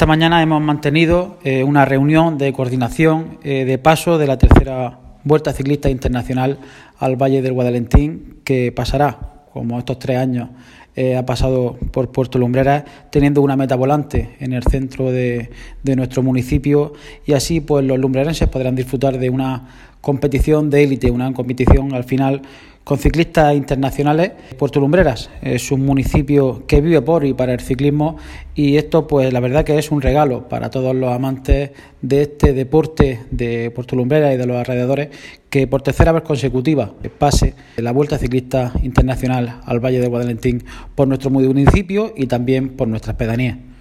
Esta mañana hemos mantenido una reunión de coordinación de paso de la tercera Vuelta Ciclista Internacional al Valle del Guadalentín, que pasará, como estos 3 años ha pasado por Puerto Lumbreras, teniendo una meta volante en el centro de nuestro municipio, y así pues los lumbrerenses podrán disfrutar de una competición de élite, una competición al final con ciclistas internacionales. Puerto Lumbreras es un municipio que vive por y para el ciclismo, y esto pues la verdad que es un regalo para todos los amantes de este deporte de Puerto Lumbreras y de los alrededores, que por tercera vez consecutiva pase la Vuelta Ciclista Internacional al Valle del Guadalentín por nuestro municipio y también por nuestras pedanías.